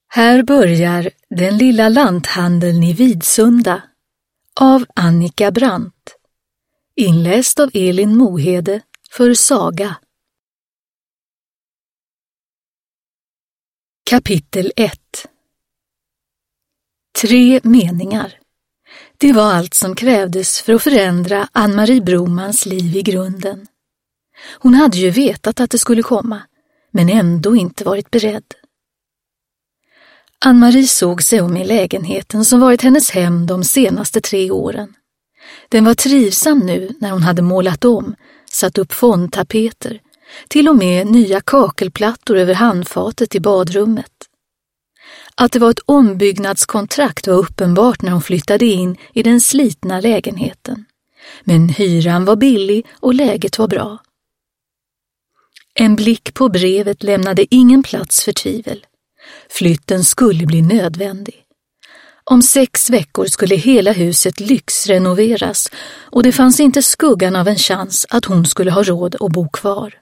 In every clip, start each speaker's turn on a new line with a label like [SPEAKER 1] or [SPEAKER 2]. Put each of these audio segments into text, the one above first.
[SPEAKER 1] Här börjar Den lilla lanthandeln i Vidsunda av Annika Brandt. Inläst av Elin Mohede för Saga. Kapitel 1. 3 meningar. Det var allt som krävdes för att förändra Ann-Marie Bromans liv i grunden. Hon hade ju vetat att det skulle komma, men ändå inte varit beredd. Ann-Marie såg sig om i lägenheten som varit hennes hem de senaste 3 åren. Den var trivsam nu när hon hade målat om, satt upp fondtapeter, till och med nya kakelplattor över handfatet i badrummet. Att det var ett ombyggnadskontrakt var uppenbart när hon flyttade in i den slitna lägenheten. Men hyran var billig och läget var bra. En blick på brevet lämnade ingen plats för tvivel. Flytten skulle bli nödvändig. Om 6 veckor skulle hela huset lyxrenoveras och det fanns inte skuggan av en chans att hon skulle ha råd att bo kvar.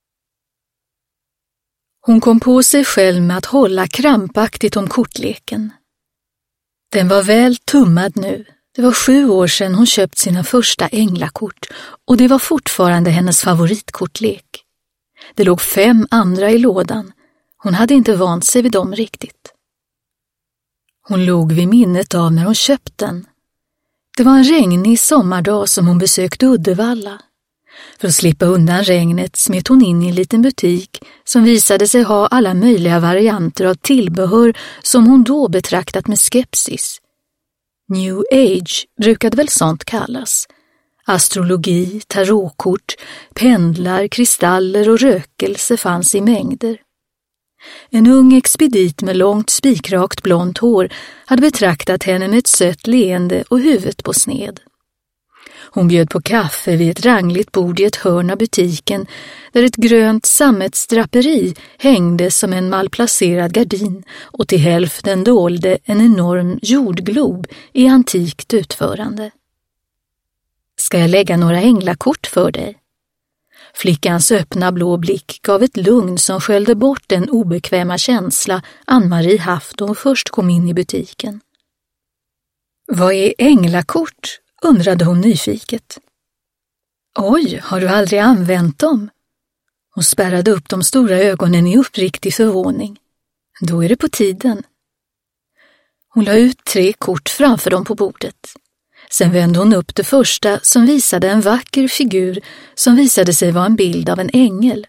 [SPEAKER 1] Hon kom på sig själv med att hålla krampaktigt om kortleken. Den var väl tummad nu. Det var 7 år sedan hon köpt sina första änglakort och det var fortfarande hennes favoritkortlek. Det låg 5 andra i lådan. Hon hade inte vant sig vid dem riktigt. Hon låg vid minnet av när hon köpt den. Det var en regnig sommardag som hon besökte Uddevalla. För att slippa undan regnet smet hon in i en liten butik som visade sig ha alla möjliga varianter av tillbehör som hon då betraktat med skepsis. New Age brukade väl sånt kallas. Astrologi, tarotkort, pendlar, kristaller och rökelse fanns i mängder. En ung expedit med långt spikrakt blont hår hade betraktat henne med ett sött leende och huvudet på sned. Hon bjöd på kaffe vid ett rangligt bord i ett hörn av butiken där ett grönt sammetsdraperi hängde som en malplacerad gardin och till hälften dolde en enorm jordglob i antikt utförande. Ska jag lägga några änglakort för dig? Flickans öppna blå blick gav ett lugn som sköljde bort den obekväma känsla Ann-Marie haft då hon först kom in i butiken. Vad är änglakort? Undrade hon nyfiket. Oj, har du aldrig använt dem? Hon spärrade upp de stora ögonen i uppriktig förvåning. Då är det på tiden. Hon la ut 3 kort framför dem på bordet. Sen vände hon upp det första som visade en vacker figur som visade sig vara en bild av en ängel.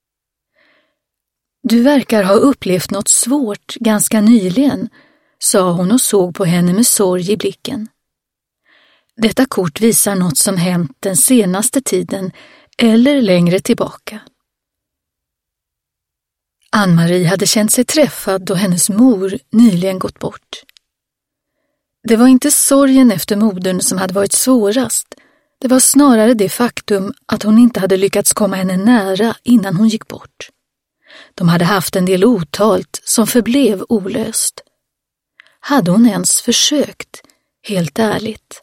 [SPEAKER 1] Du verkar ha upplevt något svårt ganska nyligen, sa hon och såg på henne med sorg i blicken. Detta kort visar något som hänt den senaste tiden eller längre tillbaka. Ann-Marie hade känt sig träffad då hennes mor nyligen gått bort. Det var inte sorgen efter modern som hade varit svårast. Det var snarare det faktum att hon inte hade lyckats komma henne nära innan hon gick bort. De hade haft en del otalt som förblev olöst. Hade hon ens försökt, helt ärligt?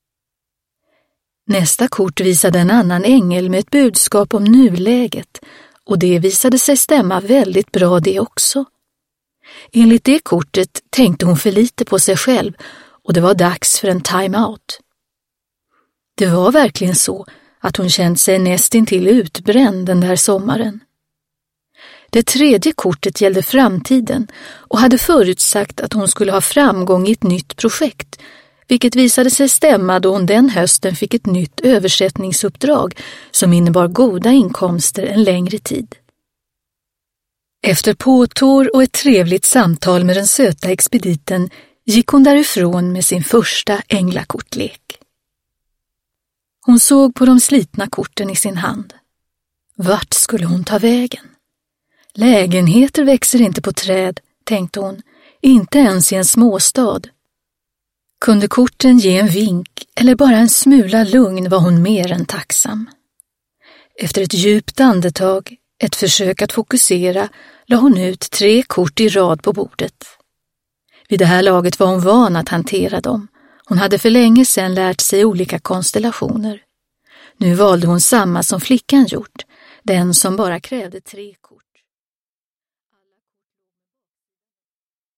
[SPEAKER 1] Nästa kort visade en annan ängel med ett budskap om nuläget och det visade sig stämma väldigt bra det också. Enligt det kortet tänkte hon för lite på sig själv och det var dags för en time-out. Det var verkligen så att hon känt sig nästintill utbränd den där sommaren. Det 3:e kortet gällde framtiden och hade förutsagt att hon skulle ha framgång i ett nytt projekt, vilket visade sig stämma då hon den hösten fick ett nytt översättningsuppdrag som innebar goda inkomster en längre tid. Efter påtår och ett trevligt samtal med den söta expediten gick hon därifrån med sin första änglakortlek. Hon såg på de slitna korten i sin hand. Vart skulle hon ta vägen? Lägenheter växer inte på träd, tänkte hon, inte ens i en småstad. Kunde korten ge en vink eller bara en smula lugn var hon mer än tacksam. Efter ett djupt andetag, ett försök att fokusera, la hon ut 3 kort i rad på bordet. Vid det här laget var hon van att hantera dem. Hon hade för länge sedan lärt sig olika konstellationer. Nu valde hon samma som flickan gjort, den som bara krävde 3 kort.